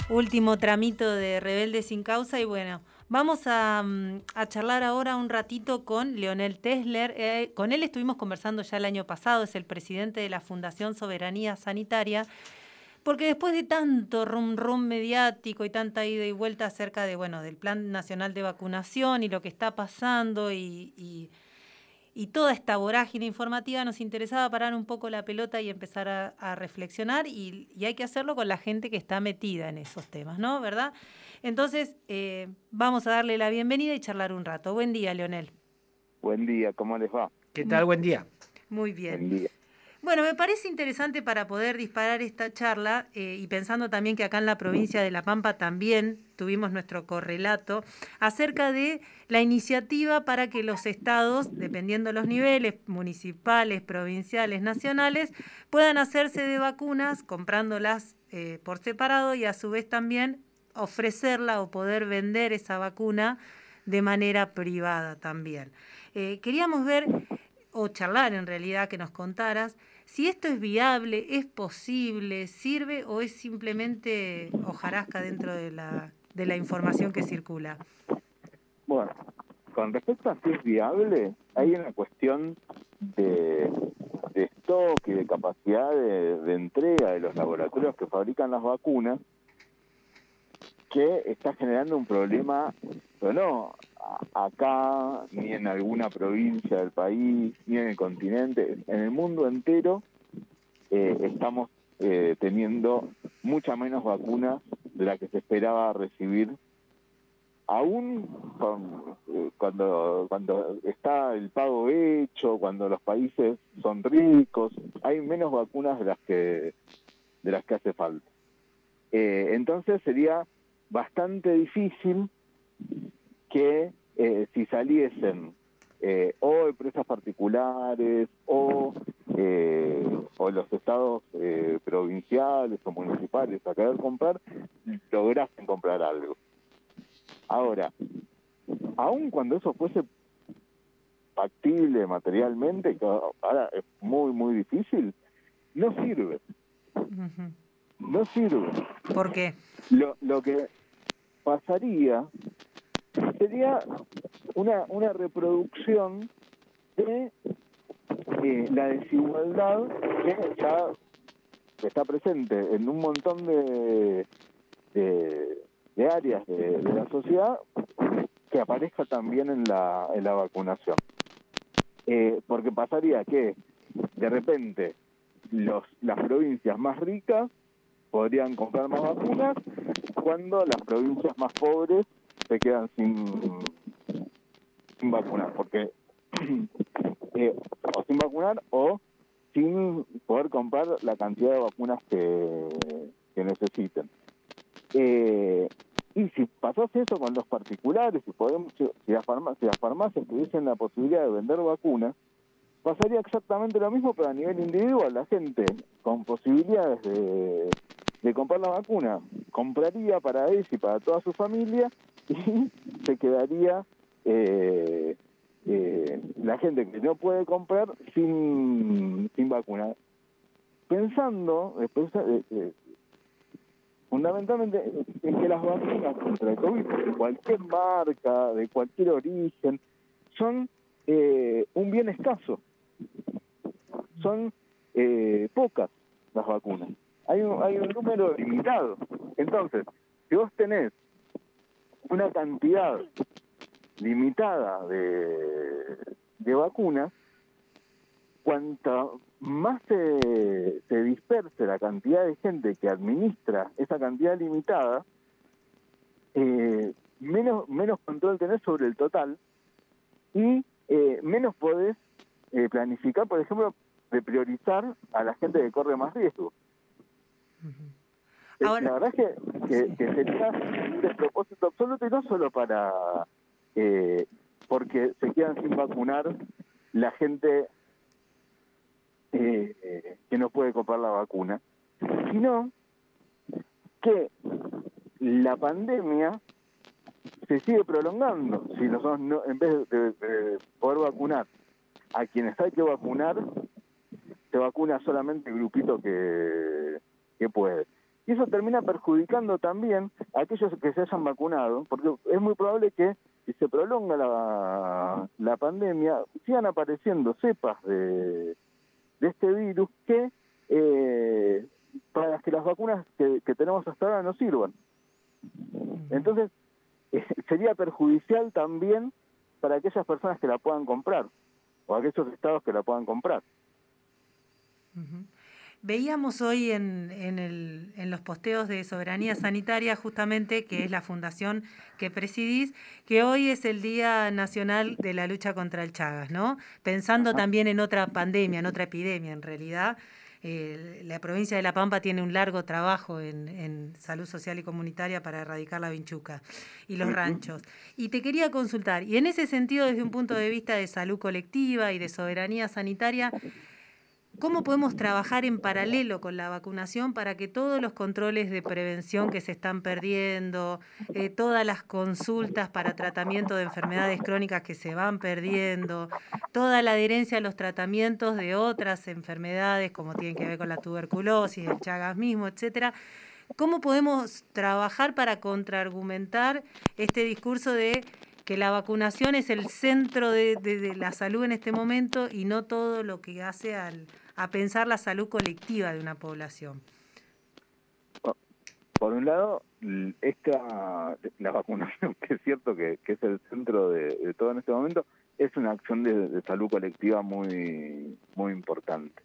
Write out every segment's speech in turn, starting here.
Último tramito de Rebelde sin Causa y bueno, vamos a charlar ahora un ratito con Leonel Tesler. Con él estuvimos conversando ya el año pasado, es el presidente de la Fundación Soberanía Sanitaria, porque después de tanto rum mediático y tanta ida y vuelta acerca de, bueno, del Plan Nacional de Vacunación y lo que está pasando y toda esta vorágine informativa, nos interesaba parar un poco la pelota y empezar a reflexionar y hay que hacerlo con la gente que está metida en esos temas, ¿no? ¿Verdad? Entonces, vamos a darle la bienvenida y charlar un rato. Buen día, Leonel. Buen día, ¿cómo les va? ¿Qué tal? Buen día. Muy bien. Buen día. Bueno, me parece interesante para poder disparar esta charla y pensando también que acá en la provincia de La Pampa también tuvimos nuestro correlato acerca de la iniciativa para que los estados, dependiendo de los niveles, municipales, provinciales, nacionales, puedan hacerse de vacunas comprándolas por separado y a su vez también ofrecerla o poder vender esa vacuna de manera privada también. Queríamos ver o charlar en realidad, que nos contaras si esto es viable, es posible, sirve o es simplemente hojarasca dentro de la información que circula. Bueno, con respecto a si es viable, hay una cuestión de stock y de capacidad de entrega de los laboratorios que fabrican las vacunas que está generando un problema, pero no acá, ni en alguna provincia del país, ni en el continente, en el mundo entero estamos teniendo mucha menos vacunas de la que se esperaba recibir, aún cuando está el pago hecho, cuando los países son ricos, hay menos vacunas de las que hace falta. Entonces sería bastante difícil que si saliesen o empresas particulares o los estados provinciales o municipales a querer comprar, lograsen comprar algo. Ahora, aun cuando eso fuese factible materialmente, que ahora es muy, muy difícil, no sirve. Uh-huh. No sirve. ¿Por qué? Lo que pasaría sería una reproducción de la desigualdad que ya está presente en un montón de áreas de la sociedad, que aparezca también en la vacunación. Porque pasaría que de repente las provincias más ricas podrían comprar más vacunas cuando las provincias más pobres se quedan sin vacunar, porque o sin vacunar o sin poder comprar la cantidad de vacunas que necesiten. Y si pasase eso con los particulares, si las farmacias tuviesen la posibilidad de vender vacunas, pasaría exactamente lo mismo, pero a nivel individual. La gente con posibilidades de comprar la vacuna compraría para él y para toda su familia, y se quedaría la gente que no puede comprar sin vacuna. Pensando fundamentalmente en que las vacunas contra el COVID, de cualquier marca, de cualquier origen, son un bien escaso. Son pocas las vacunas. Hay un número limitado. Entonces, si vos tenés una cantidad limitada de vacunas, cuanto más se disperse la cantidad de gente que administra esa cantidad limitada, menos control tenés sobre el total y menos podés planificar, por ejemplo, de priorizar a la gente que corre más riesgo. Uh-huh. Ahora, la verdad es que sería un despropósito absoluto, y no solo porque se quedan sin vacunar la gente que no puede comprar la vacuna, sino que la pandemia se sigue prolongando. Si nosotros en vez de poder vacunar a quienes hay que vacunar, se vacuna solamente el grupito que puede. Y Y eso termina perjudicando también a aquellos que se hayan vacunado, porque es muy probable que si se prolonga la pandemia, sigan apareciendo cepas de este virus que para las que las vacunas que tenemos hasta ahora no sirvan. Entonces, sería perjudicial también para aquellas personas que la puedan comprar, o aquellos estados que la puedan comprar. Uh-huh. Veíamos hoy en los posteos de Soberanía Sanitaria, justamente, que es la fundación que presidís, que hoy es el Día Nacional de la Lucha contra el Chagas, ¿no? Pensando también en otra pandemia, en otra epidemia, en realidad. La provincia de La Pampa tiene un largo trabajo en salud social y comunitaria para erradicar la vinchuca y los ranchos. Y te quería consultar, y en ese sentido, desde un punto de vista de salud colectiva y de soberanía sanitaria, ¿cómo podemos trabajar en paralelo con la vacunación para que todos los controles de prevención que se están perdiendo, todas las consultas para tratamiento de enfermedades crónicas que se van perdiendo, toda la adherencia a los tratamientos de otras enfermedades como tienen que ver con la tuberculosis, el Chagas mismo, etcétera? ¿Cómo podemos trabajar para contraargumentar este discurso de que la vacunación es el centro de la salud en este momento y no todo lo que hace a pensar la salud colectiva de una población? Por un lado, la vacunación, que es cierto que es el centro de todo en este momento, es una acción de salud colectiva muy, muy importante.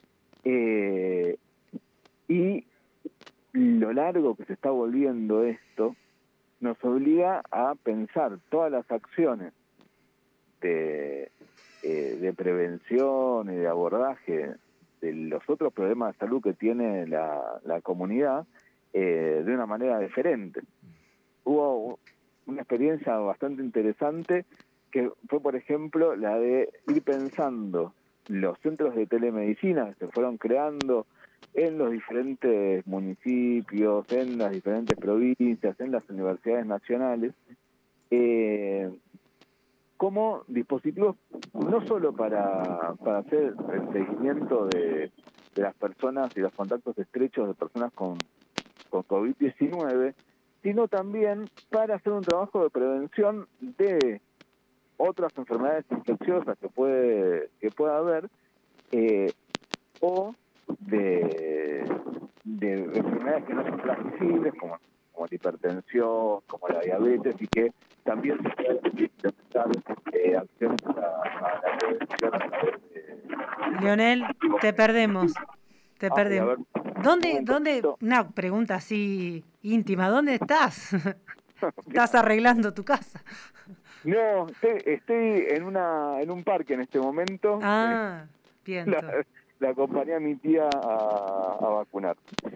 Y lo largo que se está volviendo esto nos obliga a pensar todas las acciones de prevención y de abordaje de los otros problemas de salud que tiene la comunidad de una manera diferente. Hubo una experiencia bastante interesante que fue, por ejemplo, la de ir pensando los centros de telemedicina que se fueron creando en los diferentes municipios, en las diferentes provincias, en las universidades nacionales, como dispositivos no solo para hacer el seguimiento de las personas y los contactos estrechos de personas con COVID-19, sino también para hacer un trabajo de prevención de otras enfermedades infecciosas que pueda haber, o de enfermedades que no son transmisibles, como la hipertensión, como la diabetes, y que también se pueden implementar acciones a la prevención a través de... Leonel, te perdemos. ver, ¿Dónde? Una pregunta así íntima, ¿dónde estás? ¿Estás arreglando tu casa? No, estoy en un parque en este momento. Ah, bien. La acompañé a mi tía a vacunar.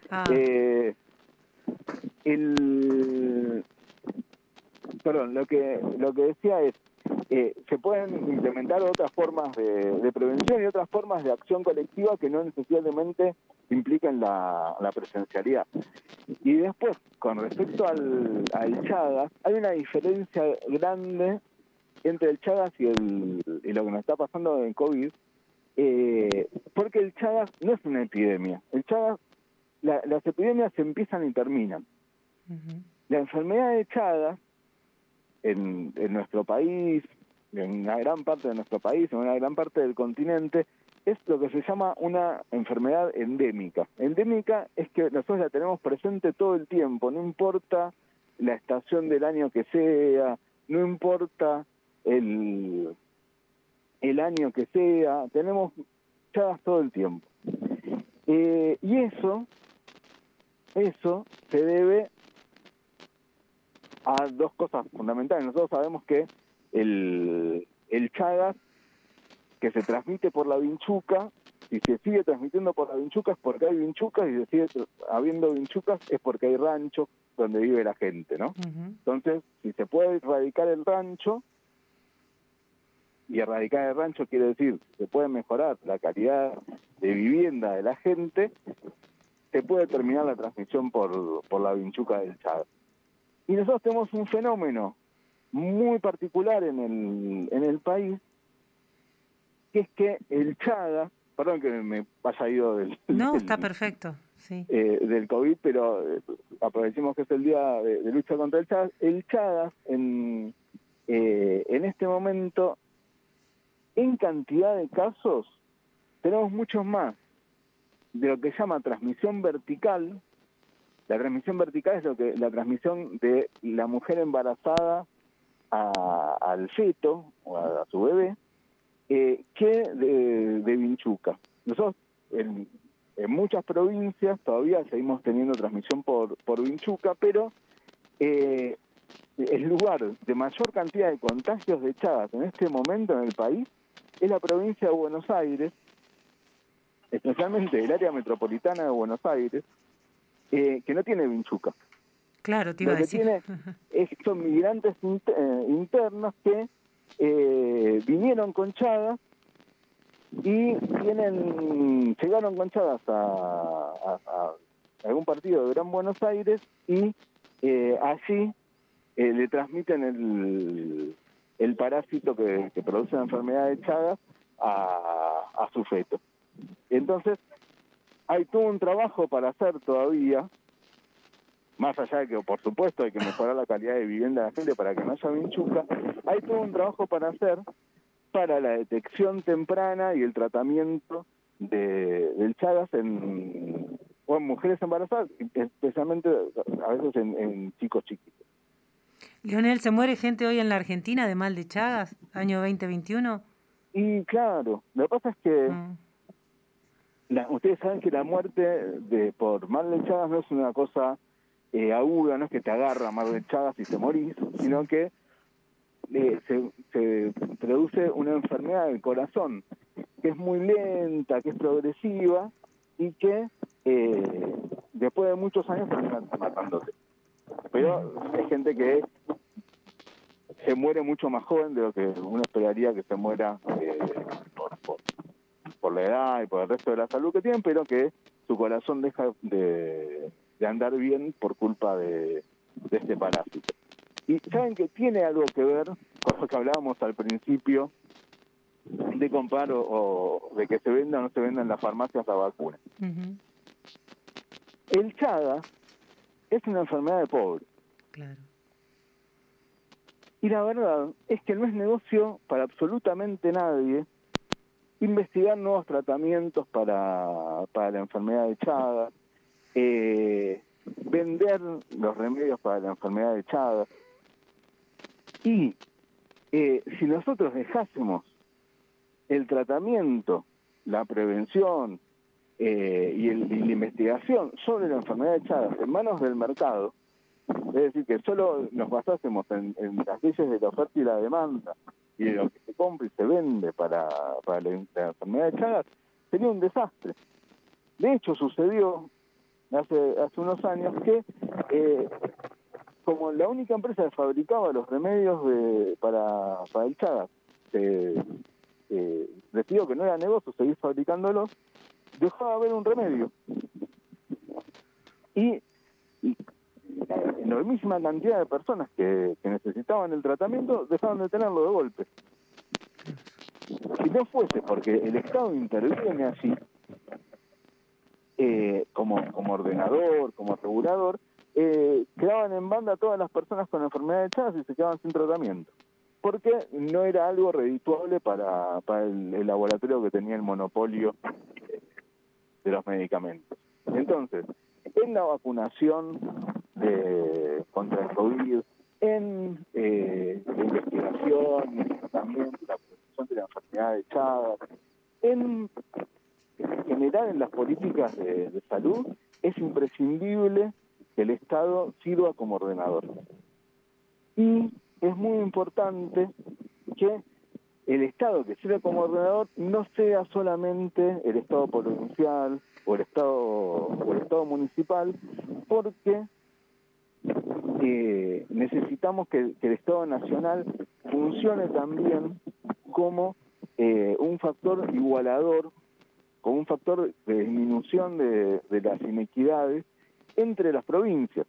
Perdón, lo que decía es, se pueden implementar otras formas de prevención y otras formas de acción colectiva que no necesariamente implican la presencialidad. Y después, con respecto al Chagas, hay una diferencia grande entre el Chagas y lo que nos está pasando en COVID, porque el Chagas no es una epidemia. El Chagas, las epidemias se empiezan y terminan. Uh-huh. La enfermedad de Chagas, en nuestro país, en una gran parte de nuestro país, en una gran parte del continente, es lo que se llama una enfermedad endémica. Endémica es que nosotros la tenemos presente todo el tiempo, no importa la estación del año que sea, no importa el año que sea, tenemos Chagas todo el tiempo. Y eso se debe a dos cosas fundamentales. Nosotros sabemos que el Chagas que se transmite por la vinchuca, si se sigue transmitiendo por la vinchuca es porque hay vinchucas, y si sigue habiendo vinchucas es porque hay ranchos donde vive la gente, ¿no? Uh-huh. Entonces, si se puede erradicar el rancho, y erradicar el rancho quiere decir se puede mejorar la calidad de vivienda de la gente, se puede terminar la transmisión por la vinchuca del Chagas. Y nosotros tenemos un fenómeno muy particular en el país, que es que el Chagas, perdón que me haya ido del... No, está perfecto. sí. Del COVID, pero aprovechemos que es el día de lucha contra el Chagas. El Chagas, en este momento, en cantidad de casos, tenemos muchos más de lo que se llama transmisión vertical. La transmisión vertical es la transmisión de la mujer embarazada al feto o a su bebé, que de vinchuca. Nosotros en muchas provincias todavía seguimos teniendo transmisión por vinchuca, pero el lugar de mayor cantidad de contagios de Chagas en este momento en el país es la provincia de Buenos Aires, especialmente el área metropolitana de Buenos Aires, que no tiene vinchuca. Claro, te iba Lo a que decir. tiene son migrantes internos que vinieron con Chagas y llegaron con Chagas a algún partido de Gran Buenos Aires y allí le transmiten el parásito que produce la enfermedad de Chagas a su feto. Entonces, hay todo un trabajo para hacer todavía, más allá de que, por supuesto, hay que mejorar la calidad de vivienda de la gente para que no haya vinchuca, hay todo un trabajo para hacer para la detección temprana y el tratamiento del Chagas en mujeres embarazadas, especialmente a veces en chicos chiquitos. Leonel, ¿se muere gente hoy en la Argentina de mal de Chagas, año 2021? Y claro, lo que pasa es que ustedes saben que la muerte por mal de Chagas no es una cosa aguda, no es que te agarra mal de Chagas y te morís, sino que se produce una enfermedad del corazón que es muy lenta, que es progresiva y que después de muchos años termina matándote. Pero hay gente que se muere mucho más joven de lo que uno esperaría que se muera por la edad y por el resto de la salud que tienen, pero que su corazón deja de andar bien por culpa de este parásito. Y saben que tiene algo que ver con lo que hablábamos al principio de comprar o de que se venda o no se venda en las farmacias la vacuna. Uh-huh. El Chagas es una enfermedad de pobre. Claro. Y la verdad es que no es negocio para absolutamente nadie investigar nuevos tratamientos para la enfermedad de Chagas, vender los remedios para la enfermedad de Chagas. Y si nosotros dejásemos el tratamiento, la prevención y la investigación sobre la enfermedad de Chagas en manos del mercado, es decir, que solo nos basásemos en las leyes de la oferta y la demanda y de lo que se compra y se vende para la enfermedad de Chagas, sería un desastre. De hecho, sucedió hace unos años que como la única empresa que fabricaba los remedios para el Chagas decidió que no era negocio seguir fabricándolos, dejó de haber un remedio. Y la enormísima cantidad de personas que necesitaban el tratamiento dejaron de tenerlo de golpe. Si no fuese porque el Estado interviene allí como ordenador, como regulador, quedaban en banda todas las personas con enfermedad de Chagas y se quedaban sin tratamiento, porque no era algo redituable para el laboratorio que tenía el monopolio de los medicamentos. Entonces, en la vacunación contra el COVID, en la investigación, en el tratamiento, la prevención de la enfermedad de Chagas, en general en las políticas de salud, es imprescindible que el Estado sirva como ordenador. Y es muy importante que el Estado que sirva como ordenador no sea solamente el Estado provincial o el Estado municipal, porque necesitamos que el Estado nacional funcione también como un factor igualador, como un factor de disminución de las inequidades entre las provincias.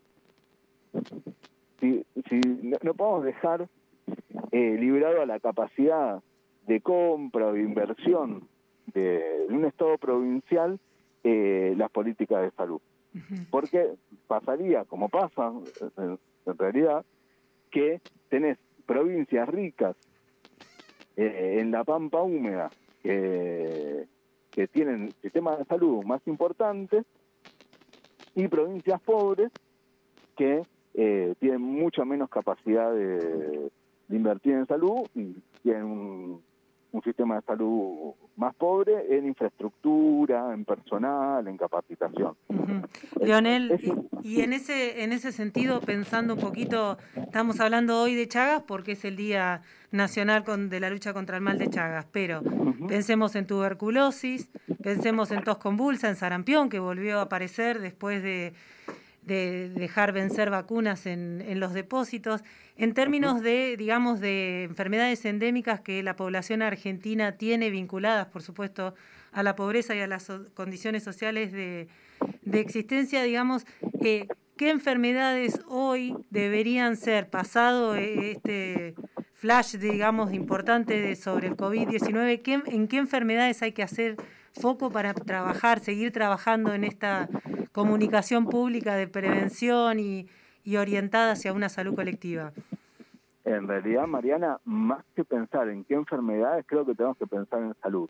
Si no podemos dejar librado a la capacidad de compra o de inversión de un Estado provincial las políticas de salud. Porque pasaría, como pasa en realidad, que tenés provincias ricas en la pampa húmeda que tienen sistemas de salud más importantes y provincias pobres que tienen mucha menos capacidad de invertir en salud y tienen un sistema de salud más pobre en infraestructura, en personal, en capacitación. Leonel, y en ese sentido, pensando un poquito, estamos hablando hoy de Chagas porque es el Día Nacional de la Lucha contra el Mal de Chagas, pero pensemos en tuberculosis, pensemos en tos convulsa, en sarampión, que volvió a aparecer después de dejar vencer vacunas en los depósitos, en términos de, digamos, de enfermedades endémicas que la población argentina tiene vinculadas, por supuesto, a la pobreza y a las condiciones sociales de existencia, digamos, ¿qué enfermedades hoy deberían ser, pasado este flash, digamos, importante sobre el COVID-19, en qué enfermedades hay que hacer foco para seguir trabajando en esta comunicación pública de prevención y orientada hacia una salud colectiva? En realidad, Mariana, más que pensar en qué enfermedades, creo que tenemos que pensar en salud.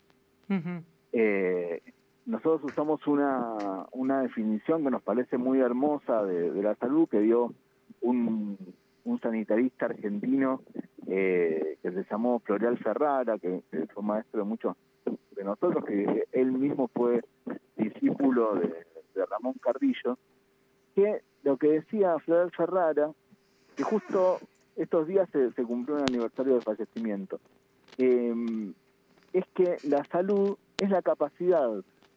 Nosotros usamos una definición que nos parece muy hermosa de la salud que dio un sanitarista argentino que se llamó Floreal Ferrara, que fue maestro de muchos de nosotros, que él mismo fue discípulo de Ramón Cardillo, que lo que decía Floreal Ferrara, que justo estos días se cumplió un aniversario de fallecimiento, es que la salud es la capacidad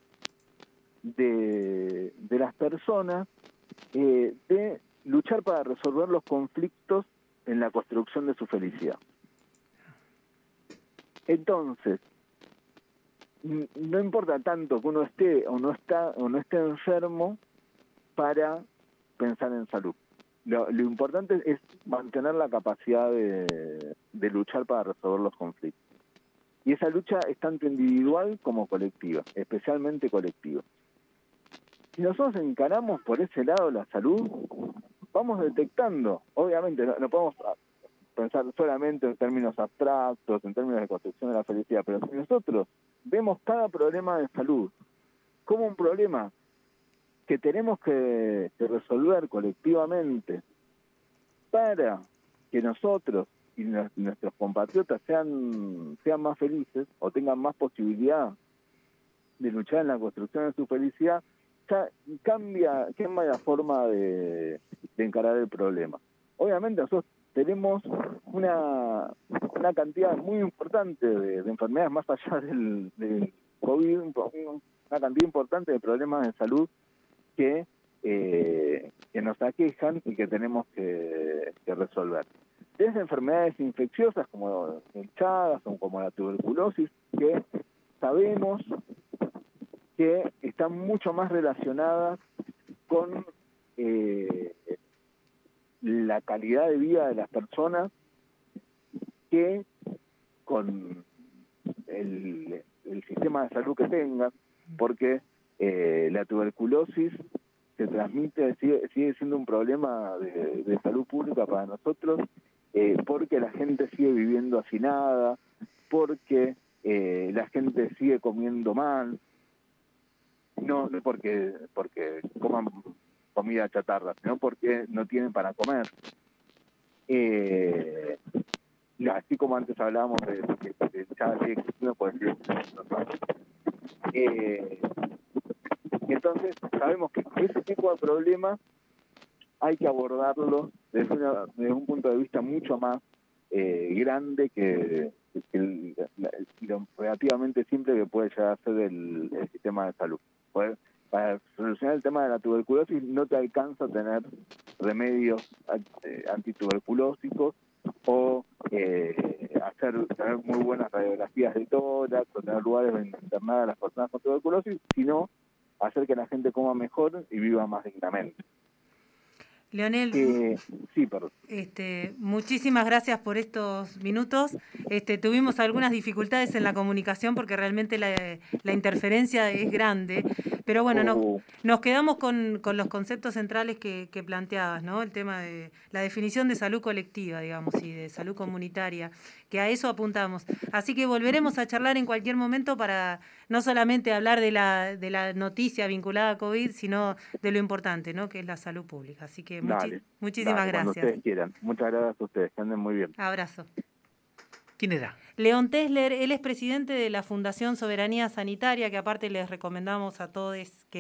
de las personas de luchar para resolver los conflictos en la construcción de su felicidad. Entonces, no importa tanto que uno esté o no esté enfermo para pensar en salud. Lo importante es mantener la capacidad de luchar para resolver los conflictos. Y esa lucha es tanto individual como colectiva, especialmente colectiva. Si nosotros encaramos por ese lado la salud, vamos detectando, obviamente no podemos pensar solamente en términos abstractos, en términos de construcción de la felicidad, pero si nosotros vemos cada problema de salud como un problema que tenemos que resolver colectivamente para que nosotros y nuestros compatriotas sean más felices o tengan más posibilidad de luchar en la construcción de su felicidad, cambia la forma de encarar el problema. Obviamente nosotros tenemos una cantidad muy importante de enfermedades más allá del COVID, una cantidad importante de problemas de salud que nos aquejan y que tenemos que resolver. Desde enfermedades infecciosas como el Chagas o como la tuberculosis, que sabemos que están mucho más relacionadas con la calidad de vida de las personas que con el sistema de salud que tengan, porque la tuberculosis se transmite, sigue siendo un problema de salud pública para nosotros, porque la gente sigue viviendo hacinada, porque la gente sigue comiendo mal, no porque coman comida chatarra, sino porque no tienen para comer. Así como antes hablábamos de que ya sigue existiendo por el entonces sabemos que ese tipo de problemas hay que abordarlos desde un punto de vista mucho más grande que lo relativamente simple que puede llegar a ser el sistema de salud. Para solucionar el tema de la tuberculosis no te alcanza a tener remedios antituberculósicos o tener muy buenas radiografías de tórax o tener lugares donde internar a las personas con tuberculosis, sino hacer que la gente coma mejor y viva más dignamente. Leonel, Sí, perdón. muchísimas gracias por estos minutos. Tuvimos algunas dificultades en la comunicación porque realmente la interferencia es grande, pero bueno, nos quedamos con los conceptos centrales que planteabas, ¿no? El tema de la definición de salud colectiva, digamos, y de salud comunitaria, que a eso apuntamos. Así que volveremos a charlar en cualquier momento para no solamente hablar de la noticia vinculada a COVID, sino de lo importante, ¿no? Que es la salud pública. Así que muchísimas gracias. Cuando ustedes quieran. Muchas gracias a ustedes, que anden muy bien. Abrazo. ¿Quién era? León Tesler, él es presidente de la Fundación Soberanía Sanitaria, que aparte les recomendamos a todos que